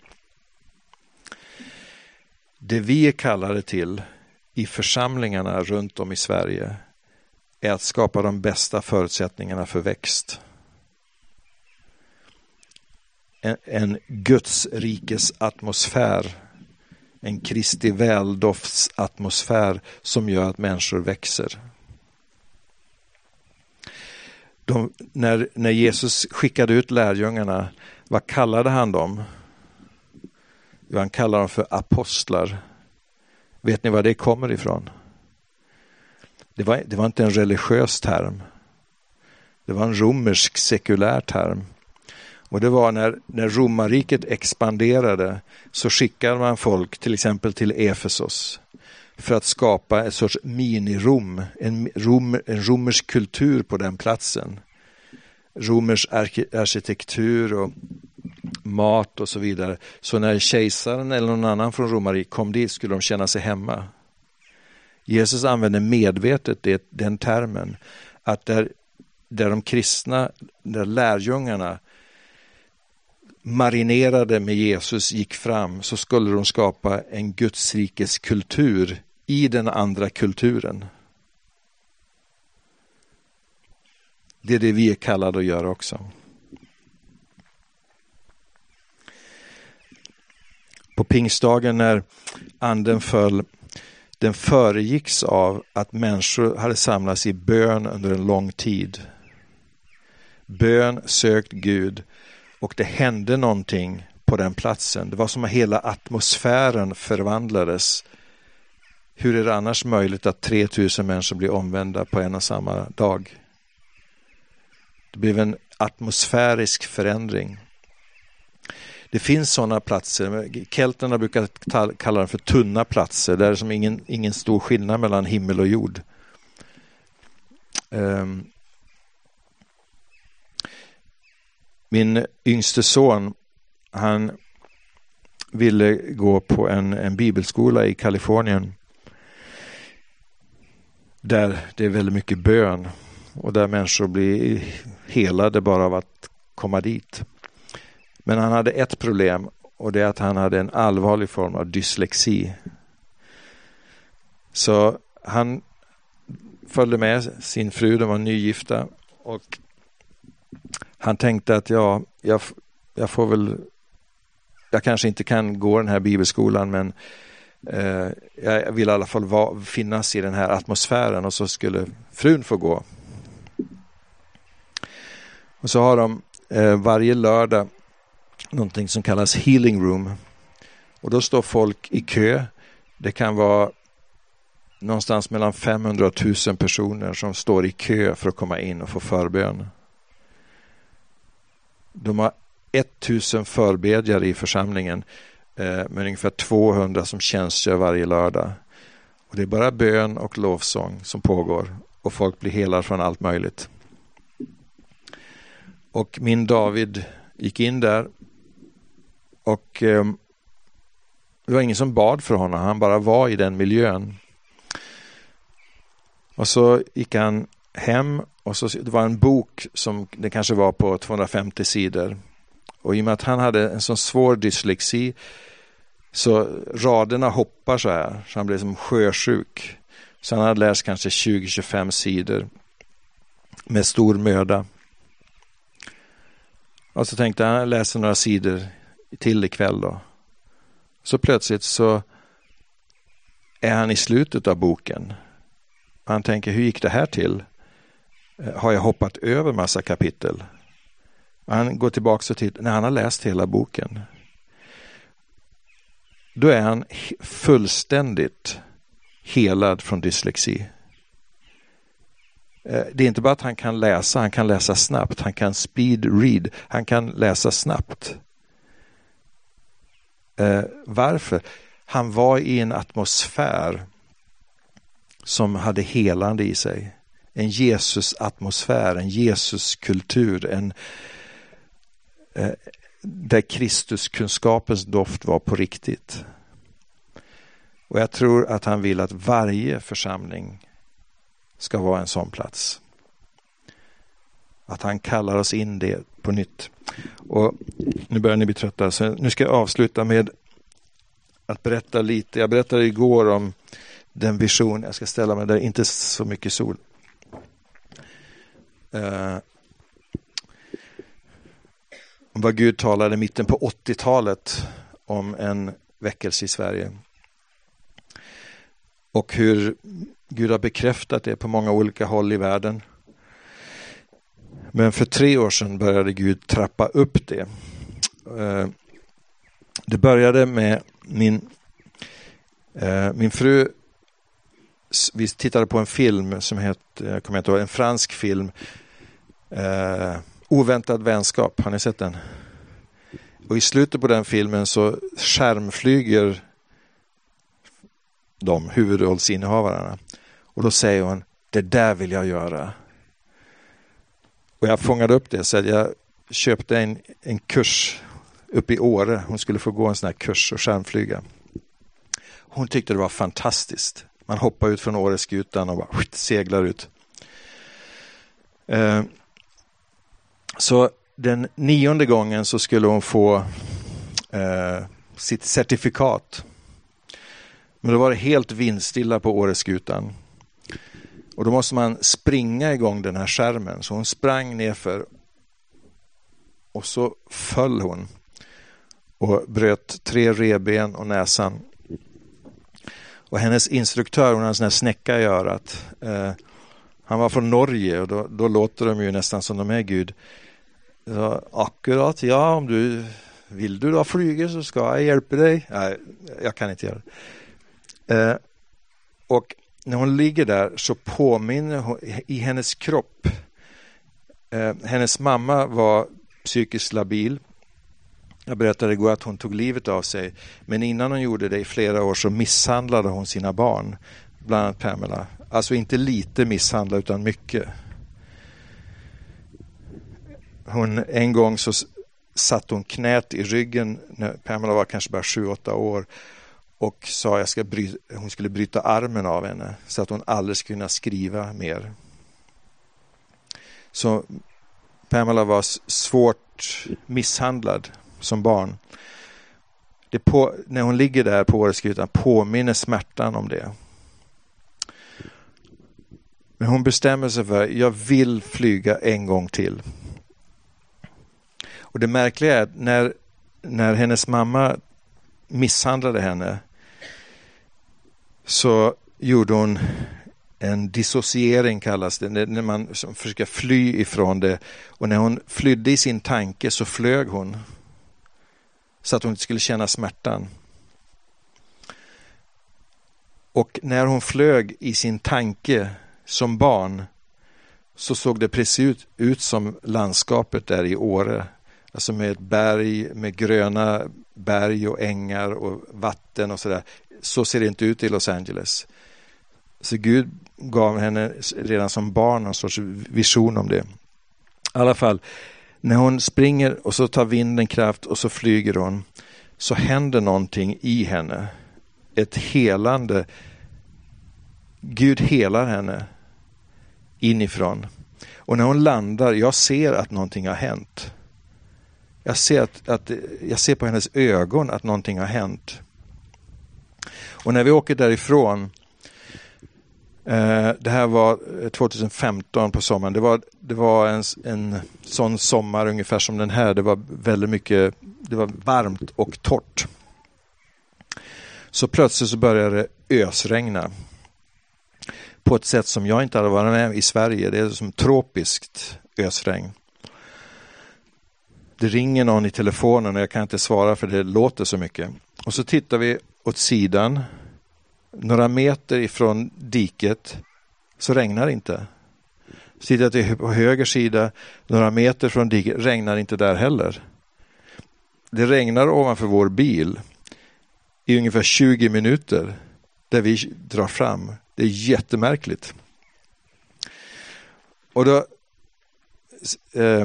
Det vi är kallade till i församlingarna runt om i Sverige är att skapa de bästa förutsättningarna för växt. En, en Guds rikes atmosfär, en Kristi väldofts atmosfär som gör att människor växer. De, när, när Jesus skickade ut lärjungarna, vad kallade han dem? Jo, han kallade dem för apostlar. Vet ni var det kommer ifrån? Det var, det var inte en religiös term. Det var en romersk sekulär term. Och det var när, när romarriket expanderade, så skickade man folk till exempel till Efesos för att skapa en sorts mini-Rom, en, rom, en romersk kultur på den platsen. Romers arkitektur och mat och så vidare. Så när kejsaren eller någon annan från romarriket kom dit skulle de känna sig hemma. Jesus använde medvetet det, den termen, att där, där de kristna, där lärjungarna marinerade med Jesus gick fram, så skulle de skapa en Guds rikes kultur i den andra kulturen. Det är det vi är kallade att göra också. På pingstdagen när anden föll, den föregicks av att människor hade samlats i bön under en lång tid. Bön, sökt Gud, och det hände någonting på den platsen. Det var som att hela atmosfären förvandlades. Hur är det annars möjligt att tre tusen människor blir omvända på en och samma dag? Det blev en atmosfärisk förändring. Det finns sådana platser. Kelterna brukar kalla dem för tunna platser. Där är som ingen, ingen stor skillnad mellan himmel och jord. Um, min yngste son, han ville gå på en, en bibelskola i Kalifornien. Där det är väldigt mycket bön. Och där människor blir helade bara av att komma dit. Men han hade ett problem, och det är att han hade en allvarlig form av dyslexi. Så han följde med sin fru, de var nygifta, och han tänkte att ja, jag, jag får väl, jag kanske inte kan gå den här bibelskolan, men eh, jag vill i alla fall va, finnas i den här atmosfären, och så skulle frun få gå. Och så har de eh, varje lördag någonting som kallas healing room. Och då står folk i kö. Det kan vara någonstans mellan femhundra och tusen personer som står i kö för att komma in och få förbön. De har tusen förbedjare i församlingen, eh, med ungefär tvåhundra som tjänstgör varje lördag. Och det är bara bön och lovsång som pågår, och folk blir helade från allt möjligt. Och min David gick in där, och eh, det var ingen som bad för honom. Han bara var i den miljön. Och så gick han hem, och så, det var en bok som det kanske var på tvåhundrafemtio sidor. Och i och med att han hade en sån svår dyslexi, så raderna hoppar så här. Så han blev som sjösjuk. Så han hade läst kanske tjugo till tjugofem sidor med stor möda. Och så tänkte han, läsa några sidor till ikväll då. Så plötsligt så är han i slutet av boken. Han tänker, hur gick det här till? Har jag hoppat över massa kapitel? Han går tillbaka och tittar, när han har läst hela boken. Då är han fullständigt helad från dyslexi. Det är inte bara att han kan läsa, han kan läsa snabbt. Han kan speed read, han kan läsa snabbt. Eh, varför? Han var i en atmosfär som hade helande i sig. En Jesus-atmosfär, en Jesus-kultur, en, eh, där Kristuskunskapens doft var på riktigt. Och jag tror att han vill att varje församling ska vara en sån plats. Att han kallar oss in det på nytt. Och nu börjar ni bli trötta, så nu ska jag avsluta med att berätta lite. Jag berättade igår om den vision. Jag ska ställa mig där, inte så mycket sol. Uh, vad Gud talade mitten på åttiotalet om en väckelse i Sverige. Och hur Gud har bekräftat det på många olika håll i världen. Men för tre år sedan började Gud trappa upp det. Det började med min, min fru. Vi tittade på en film som heter, jag kommer inte ihåg, en fransk film. Oväntad vänskap, har ni sett den? Och i slutet på den filmen så skärmflyger de huvudrollsinnehavarna. Och då säger hon, det där vill jag göra. Och jag fångade upp det, så att jag köpte en, en kurs uppe i Åre. Hon skulle få gå en sån här kurs och skärmflyga. Hon tyckte det var fantastiskt. Man hoppar ut från Åreskutan och bara skit, seglar ut. Eh, så den nionde gången så skulle hon få eh, sitt certifikat. Men då var det helt vindstilla på Åreskutan. Och då måste man springa igång den här skärmen. Så hon sprang nerför. Och så föll hon. Och bröt tre revben och näsan. Och hennes instruktör, hon hade en sån här snäcka i örat. Eh, han var från Norge och då, då låter de ju nästan som de är Gud. Så, akkurat, ja, om du vill du då flyga så ska jag hjälpa dig. Nej, jag kan inte göra det. Eh, och när hon ligger där så påminner hon i hennes kropp. Eh, hennes mamma var psykiskt labil. Jag berättade igår att hon tog livet av sig. Men innan hon gjorde det i flera år så misshandlade hon sina barn. Bland annat Pamela. Alltså inte lite misshandla utan mycket. Hon, en gång så satt hon knät i ryggen när Pamela var kanske bara sju åtta år. Och sa jag ska bry, hon skulle bryta armen av henne. Så att hon aldrig skulle kunna skriva mer. Så Pamela var svårt misshandlad som barn. Det på, när hon ligger där på Åreskutan påminner smärtan om det. Men hon bestämmer sig för att jag vill flyga en gång till. Och det märkliga är att när, när hennes mamma misshandlade henne så gjorde hon en dissociering kallas det, när man försöker fly ifrån det. Och när hon flydde i sin tanke så flög hon så att hon inte skulle känna smärtan. Och när hon flög i sin tanke som barn så såg det precis ut, ut som landskapet där i Åre. Alltså med ett berg, med gröna berg och ängar och vatten och sådär. Så ser det inte ut i Los Angeles. Så Gud gav henne redan som barn en sorts vision om det. I alla fall, när hon springer och så tar vinden kraft och så flyger hon, så händer någonting i henne. Ett helande. Gud helar henne inifrån. Och när hon landar, jag ser att någonting har hänt. Jag ser, att, att, jag ser på hennes ögon att någonting har hänt. Och när vi åker därifrån, eh, det här var tjugohundrafemton på sommaren, det var, det var en, en sån sommar ungefär som den här. Det var väldigt mycket, det var varmt och torrt. Så plötsligt så började det ösregna. På ett sätt som jag inte hade varit med i Sverige. Det är som tropiskt ösregn. Det ringer någon i telefonen och jag kan inte svara för det låter så mycket. Och så tittar vi åt sidan. Några meter ifrån diket så regnar det inte. Sitter till på höger sida, några meter från diket, regnar inte där heller. Det regnar ovanför vår bil i ungefär tjugo minuter där vi drar fram. Det är jättemärkligt. Och då eh,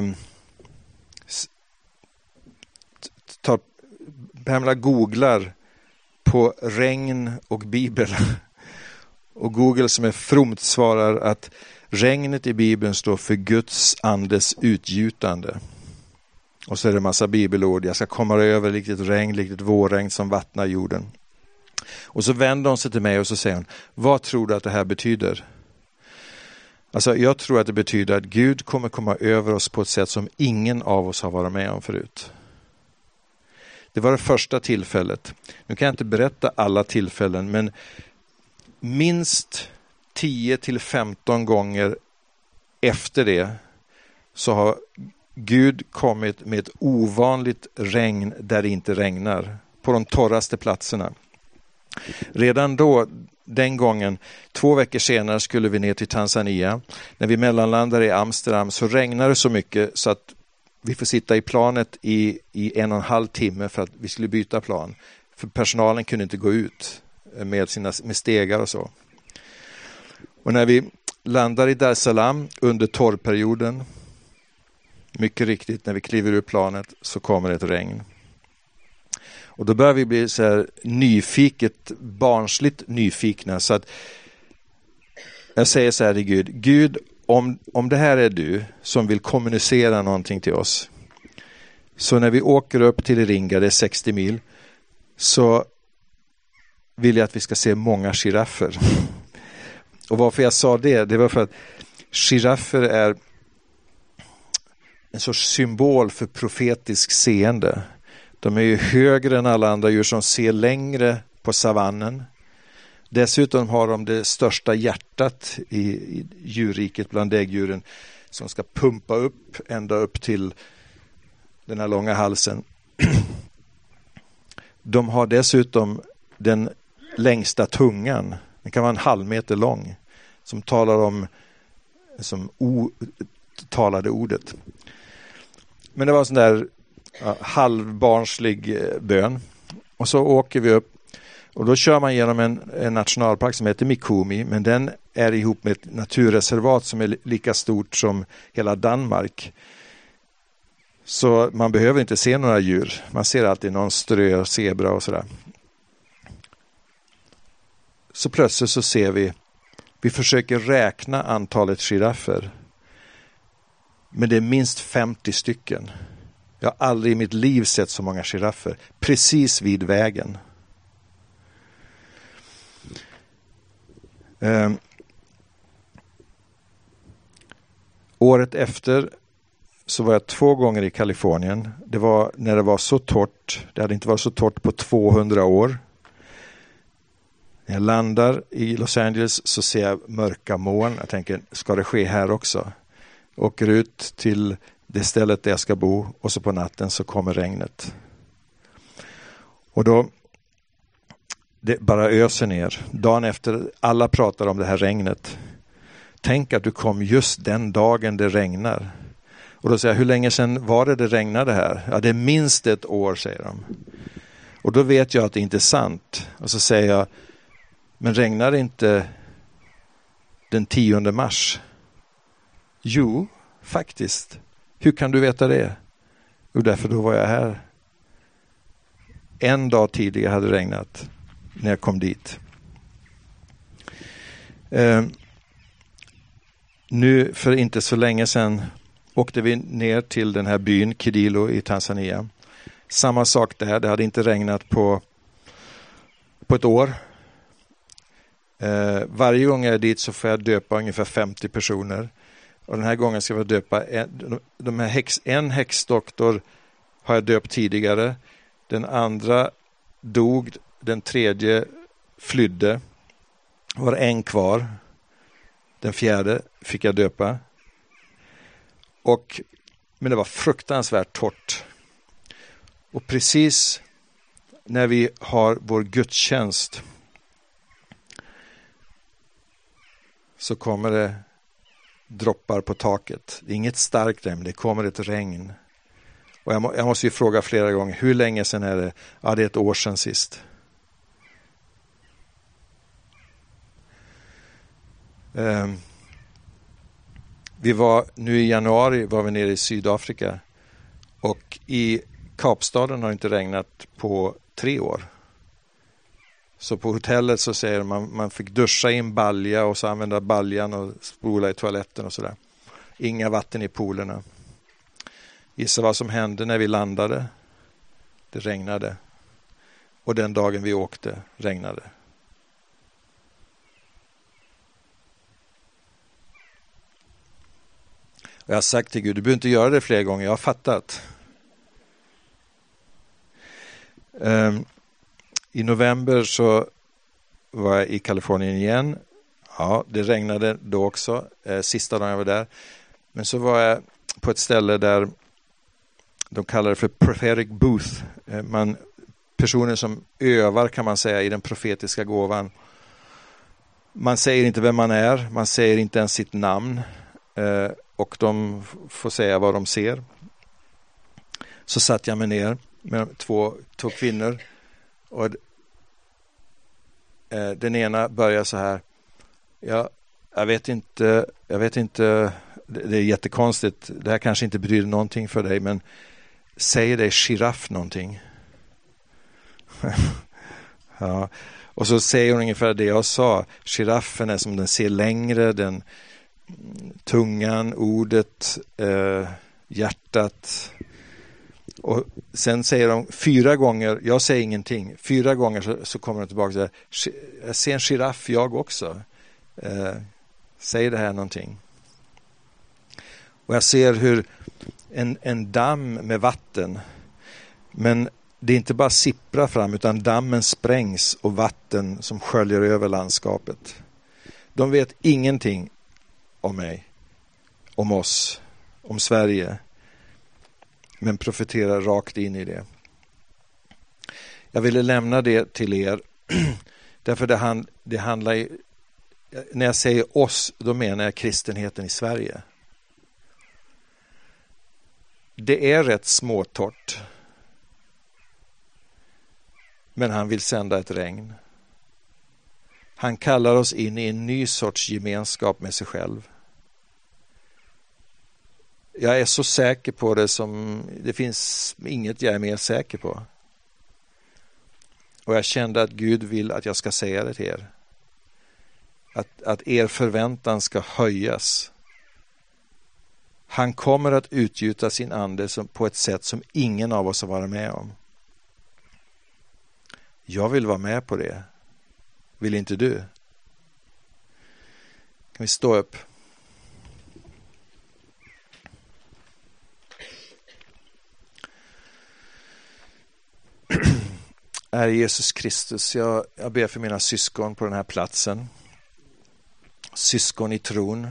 tar Pamela googlar på regn och bibel. Och Google som är fromt svarar att regnet i Bibeln står för Guds andes utgjutande. Och så är det en massa bibelord. Jag ska komma över riktigt regn, riktigt vårregn som vattnar jorden. Och så vänder hon sig till mig och så säger hon, vad tror du att det här betyder? Alltså jag tror att det betyder att Gud kommer komma över oss på ett sätt som ingen av oss har varit med om förut. Det var det första tillfället. Nu kan jag inte berätta alla tillfällen, men minst tio till femton gånger efter det så har Gud kommit med ett ovanligt regn där det inte regnar. På de torraste platserna. Redan då, den gången, två veckor senare skulle vi ner till Tanzania. När vi mellanlandade i Amsterdam så regnade det så mycket så att vi får sitta i planet i, i en och en halv timme för att vi skulle byta plan. För personalen kunde inte gå ut med sina med stegar och så. Och när vi landar i Dar es Salaam under torrperioden, mycket riktigt när vi kliver ur planet så kommer ett regn. Och då börjar vi bli så här nyfiket, barnsligt nyfikna. Så att jag säger så här till Gud, Gud om, om det här är du som vill kommunicera någonting till oss, Så när vi åker upp till Iringa, det är sextio mil, så vill jag att vi ska se många giraffer. Och varför jag sa det, det var för att giraffer är en sorts symbol för profetisk seende. De är ju högre än alla andra djur som ser längre på savannen. Dessutom har de det största hjärtat i, i djurriket bland däggdjuren, som ska pumpa upp ända upp till den här långa halsen. De har dessutom den längsta tungan. Den kan vara en halv meter lång, som talar om som o, talade ordet. Men det var en sån där ja, halvbarnslig bön. Och så åker vi upp. Och då kör man genom en, en nationalpark som heter Mikumi. Men den är ihop med ett naturreservat som är lika stort som hela Danmark. Så man behöver inte se några djur. Man ser alltid någon strö, zebra och sådär. Så plötsligt så ser vi, vi försöker räkna antalet giraffer. Men det är minst femtio stycken. Jag har aldrig i mitt liv sett så många giraffer. Precis vid vägen. Um, året efter så var jag två gånger i Kalifornien. Det var när det var så torrt. Det hade inte varit så torrt på tvåhundra år. När jag landar i Los Angeles så ser jag mörka moln. Jag tänker, ska det ske här också? Åker ut till det stället där jag ska bo och så på natten så kommer regnet. Och då det bara öser ner. Dagen efter, alla pratar om det här regnet. Tänk att du kom just den dagen det regnar. Och då säger jag, hur länge sedan var det det regnade här? Ja, det är minst ett år, säger de. Och då vet jag att det inte är sant. Och så säger jag, men regnar det inte den tionde mars? Jo, faktiskt. Hur kan du veta det? Jo, därför då var jag här. En dag tidigare hade det regnat när jag kom dit. Eh, nu för inte så länge sedan åkte vi ner till den här byn Kidilo i Tanzania. Samma sak där, det hade inte regnat på, på ett år. Eh, varje gång jag är dit så får jag döpa ungefär femtio personer. Och den här gången ska jag döpa en, de här häx, en häxdoktor har jag döpt tidigare. Den andra dog, den tredje flydde. Var en kvar. Den fjärde fick jag döpa. Och, men det var fruktansvärt torrt. Och precis när vi har vår gudstjänst så kommer det droppar på taket. Det är inget starkt regn, det kommer ett regn. Och jag, må, jag måste ju fråga flera gånger, hur länge sedan är det? Ja, det är ett år sedan sist. Um, vi var, nu i januari var vi nere i Sydafrika. Och i Kapstaden har det inte regnat på tre år. Så på hotellet så säger man man fick duscha i en balja och så använda baljan och spola i toaletten och sådär. Inga vatten i poolerna. Gissa vad som hände när vi landade. Det regnade. Och den dagen vi åkte regnade. Och jag har sagt till Gud, du behöver inte göra det fler gånger, jag har fattat. Um, I november så var jag i Kalifornien igen. Ja, det regnade då också. Eh, sista dagen jag var där. Men så var jag på ett ställe där de kallar det för prophetic booth. Eh, man, personer som övar kan man säga i den profetiska gåvan. Man säger inte vem man är. Man säger inte ens sitt namn. Eh, och de får säga vad de ser. Så satt jag mig ner med två, två kvinnor. Och eh, den ena börjar så här. Ja, jag vet inte, jag vet inte, det, det är jättekonstigt. Det här kanske inte betyder någonting för dig, men säger dig giraff någonting? Ja. Och så säger hon ungefär det jag sa. Giraffen är som den ser längre, den tungan, ordet, eh, hjärtat. Och sen säger de fyra gånger, jag säger ingenting, fyra gånger så, så kommer de tillbaka och säger, jag ser en giraff jag också. Eh, säger det här någonting? Och jag ser hur en, en damm med vatten, men det är inte bara sippra fram utan dammen sprängs och vatten som sköljer över landskapet. De vet ingenting om mig, om oss, om Sverige, men profeterar rakt in i det. Jag ville lämna det till er därför det, hand, det handlar i, när jag säger oss, då menar jag kristenheten i Sverige. Det är rätt småtorrt, men han vill sända ett regn. Han kallar oss in i en ny sorts gemenskap med sig själv. Jag är så säker på det som det finns inget jag är mer säker på. Och jag kände att Gud vill att jag ska säga det till er. Att, att er förväntan ska höjas. Han kommer att utgjuta sin ande som, på ett sätt som ingen av oss har varit med om. Jag vill vara med på det. Vill inte du? Kan vi stå upp? Herre Jesus Kristus, jag, jag ber för mina syskon på den här platsen. Syskon i tron.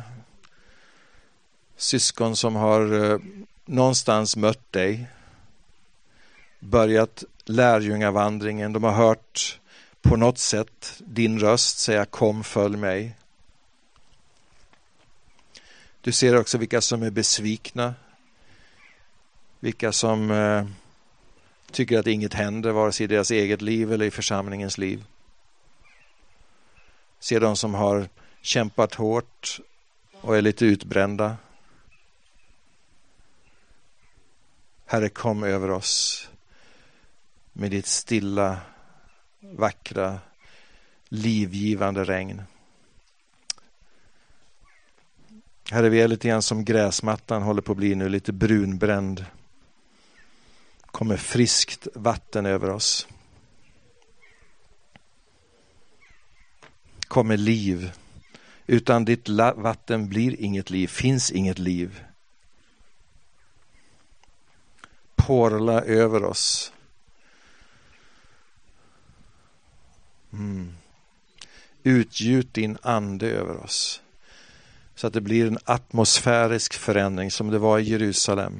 Syskon som har eh, någonstans mött dig. Börjat lärjungavandringen. De har hört på något sätt din röst säga kom, följ mig. Du ser också vilka som är besvikna. Vilka som eh, tycker att inget händer vare sig i deras eget liv eller i församlingens liv. Ser de som har kämpat hårt och är lite utbrända. Herre, kom över oss med ditt stilla, vackra, livgivande regn. Herre, vi är lite grann som gräsmattan håller på att bli nu, lite brunbränd. Kommer friskt vatten över oss. Kommer liv. Utan ditt vatten blir inget liv, finns inget liv. Porla över oss. Mm. Utgjut din ande över oss. Så att det blir en atmosfärisk förändring som det var i Jerusalem.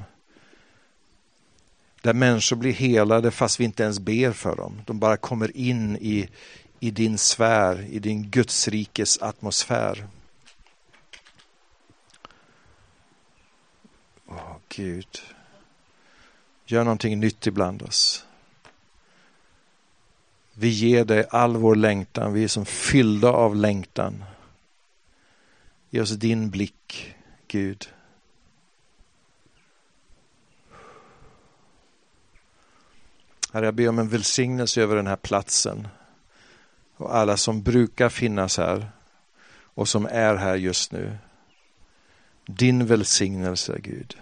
Där människor blir helade fast vi inte ens ber för dem. De bara kommer in i, i din sfär, i din Gudsrikes atmosfär. Åh Gud. Gör någonting nytt ibland oss. Vi ger dig all vår längtan. Vi är som fyllda av längtan. Ge oss din blick, Gud. Herre, jag ber om en välsignelse över den här platsen. Och alla som brukar finnas här. Och som är här just nu. Din välsignelse, Gud.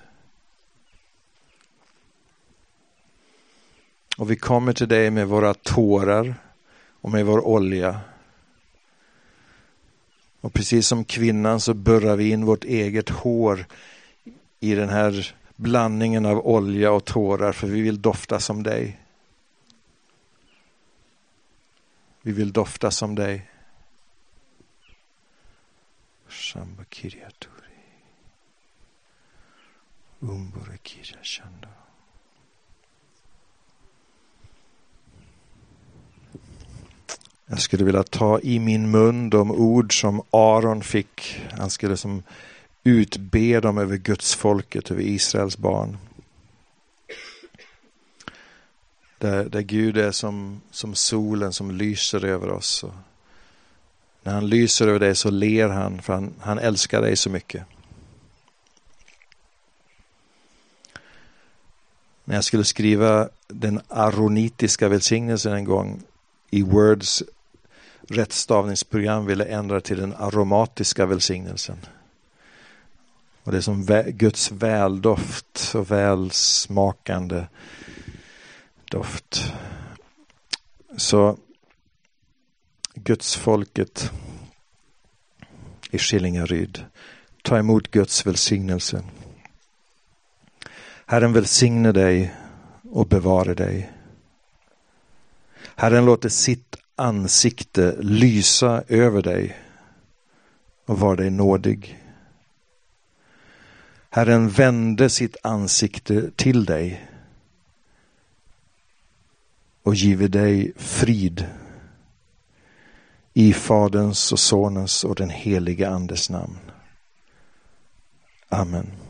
Och vi kommer till dig med våra tårar och med vår olja. Och precis som kvinnan så burrar vi in vårt eget hår i den här blandningen av olja och tårar, för vi vill dofta som dig. Vi vill dofta som dig. Shamba Kiriatori. Umbore Kiria Shanda. Jag skulle vilja ta i min mun de ord som Aron fick. Han skulle som utbe dem över Guds folket, över Israels barn. Där, där Gud är som, som solen som lyser över oss. Och när han lyser över dig så ler han, för han, han älskar dig så mycket. När jag skulle skriva den aronitiska välsignelsen en gång i Words rättstavningsprogram ville ändra till den aromatiska välsignelsen. Och det är som vä- Guds väldoft och välsmakande doft. Så Guds folket i Skillingaryd, ta emot Guds välsignelse. Herren välsigne dig och bevara dig. Herren låter sitt ansikte lysa över dig och vara dig nådig. Herren vände sitt ansikte till dig och give dig frid i Faderns och Sonens och den helige Andes namn. Amen.